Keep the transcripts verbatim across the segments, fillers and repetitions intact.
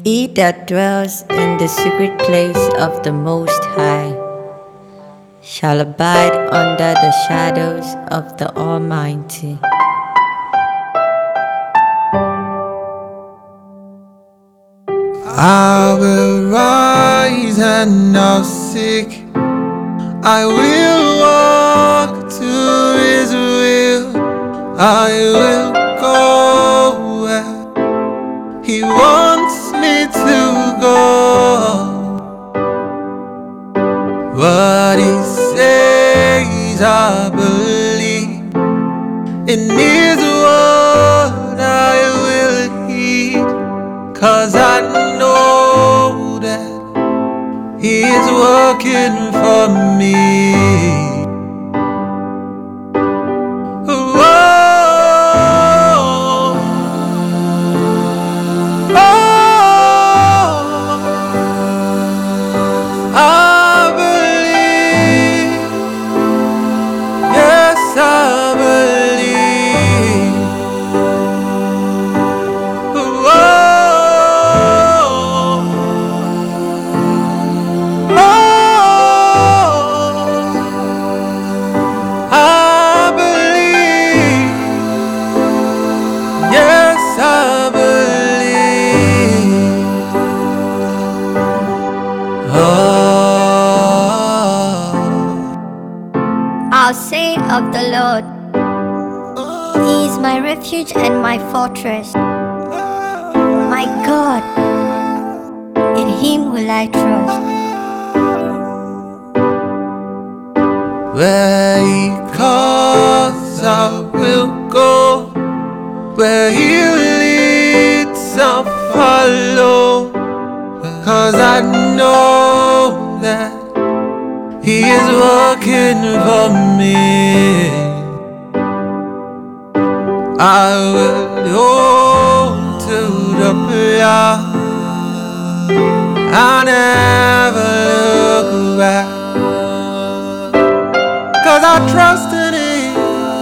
He that dwells in the secret place of the Most High shall abide under the shadows of the Almighty. I will rise and not seek. I will walk to His will. I will go where He wants me to go. What He says I believe. In His word I will heed. 'Cause I know that He is working for me. I'll say of the Lord, He is my refuge and my fortress, my God, in Him will I trust. Where He calls I will go, where He leads I'll follow. 'Cause I know that He is working for me. I will hold to the plow. I never look back. 'Cause I trust in Him.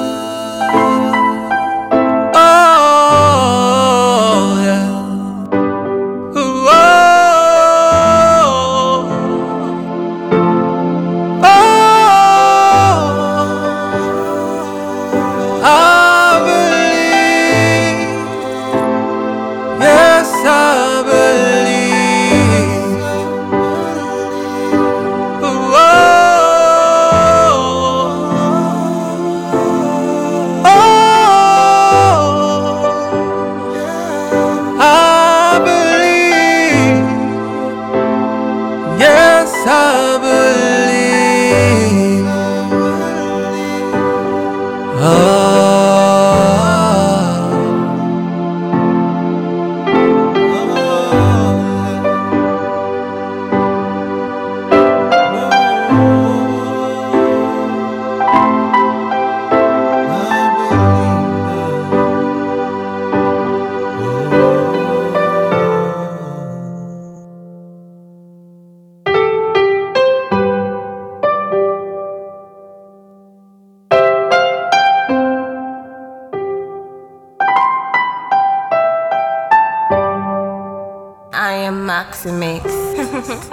Oh yeah. I believe. Oh. I am Maximix.